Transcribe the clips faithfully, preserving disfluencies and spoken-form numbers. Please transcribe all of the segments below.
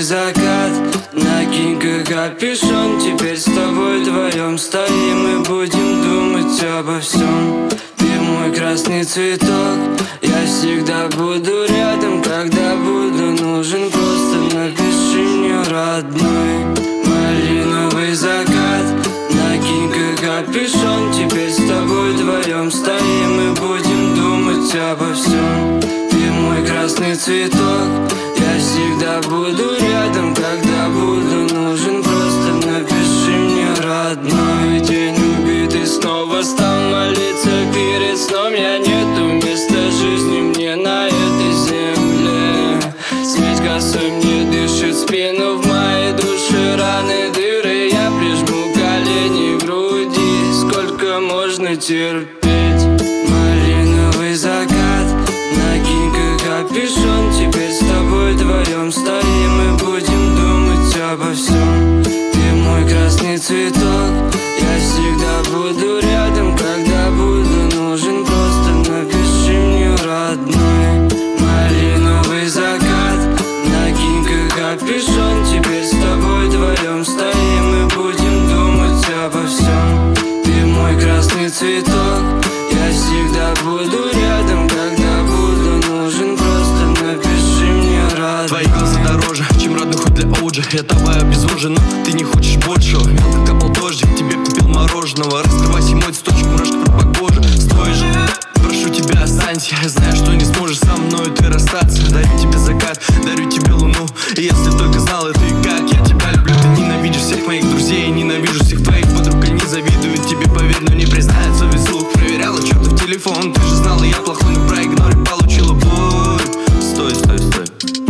закат, накинь-ка капюшон. Теперь с тобой вдвоем стоим и будем думать обо всем. Ты мой красный цветок, я всегда буду рядом, когда буду нужен. Просто напиши мне, родной. Малиновый закат, накинь-ка капюшон. Теперь с тобой вдвоем стоим и будем думать обо всем. Ты мой красный цветок, я всегда буду рядом, когда буду нужен. Просто напиши мне, родной. День убитый снова стал молиться перед сном. Я нету места жизни мне на этой земле. Смерть косой мне дышит в спину, в моей душе раны, дыры. Я прижму колени к груди, сколько можно терпеть. Малиновый закат, накинь-ка капюшон. Теперь с тобой вдвоем стоим и будем думать обо всем. Ты мой красный цветок, я всегда буду рядом, когда буду нужен. Просто напиши мне, родной. Малиновый закат, накинь-ка капюшон. Теперь с тобой вдвоем стоим и будем думать обо всем. Ты мой красный цветок, я всегда буду рядом, когда буду нужен. Просто напиши мне, родной. Твои глаза дороже, чем родной хоть для Оуджи. Я тобой обезвожен, но ты не хочешь большего. Мелко капал дождик, тебе купил мороженого. Раскрывайся, мой цветочек, мурашка по коже. Стой же, прошу тебя, останься. Я знаю, что не сможешь со мною ты расстаться. Дарю тебе закат, дарю тебе луну. И если только знал это и как я тебя люблю. Ты ненавидишь всех моих друзей, ненавижу всех твоих подруг. Они завидуют тебе, поверь, но не признаются вслух. Проверяла что-то в телефон, ты же знала, я плохой, но проигнорил, получила боль. Стой, стой, стой.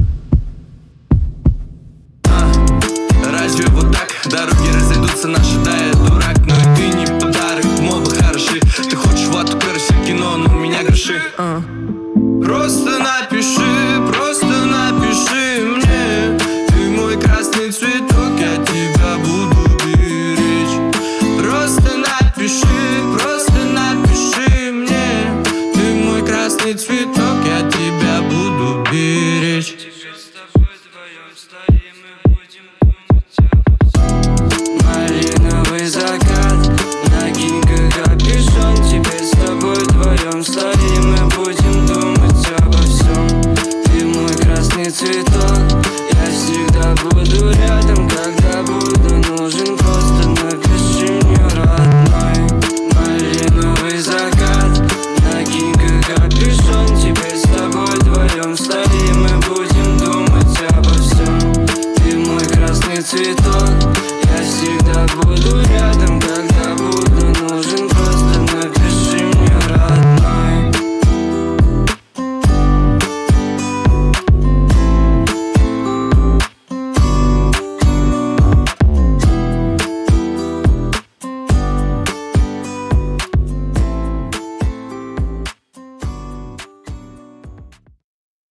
А, разве вот так дороги разойдутся наши? Да, я дурак, но и ты не подарок. Мы оба хороши, ты хочешь в эту карусель кино, но у меня гроши. а. Просто напиши, просто напиши мне. Ты мой красный цветок, я тебя буду беречь. Просто напиши, просто напиши мне. Ты мой красный цветок, я тебя буду беречь. Теперь с тобой вдвоем стоим и будем думать обо всем. Малиновый закат, накинь-ка капюшон. Теперь с тобой вдвоем стоим и будем думать обо всем. Ты мой красный цветок,